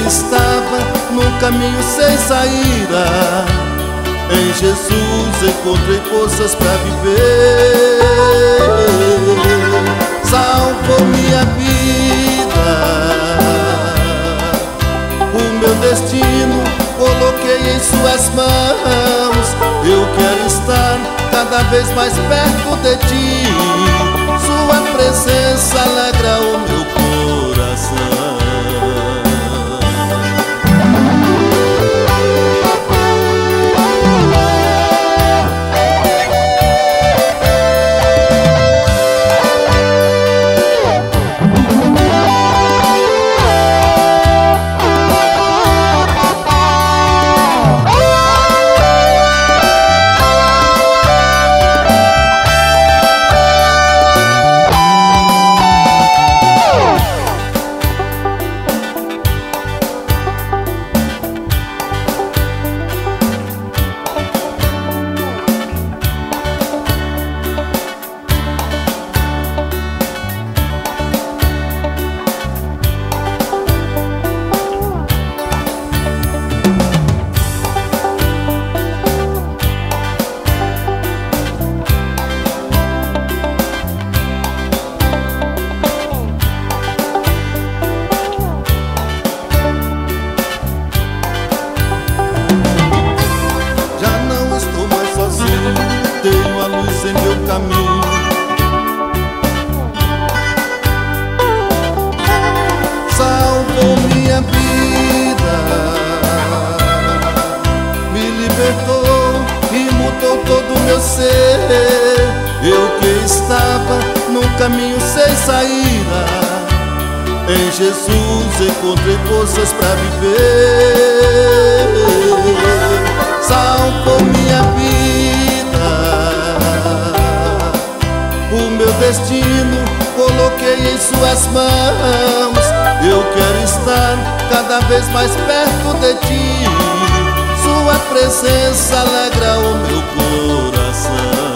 estava num caminho sem saída, em Jesus encontrei forças para viver. Salvou minha vida, o meu destino coloquei em suas mãos. Eu quero estar cada vez mais perto de ti, sua presença alegra o meu coração. Tenho a luz em meu caminho. Salvou minha vida, me libertou e mudou todo o meu ser. Eu que estava num caminho sem saída, em Jesus encontrei forças para viver. Salvou minha vida, o meu destino coloquei em suas mãos. Eu quero estar cada vez mais perto de ti, sua presença alegra o meu coração.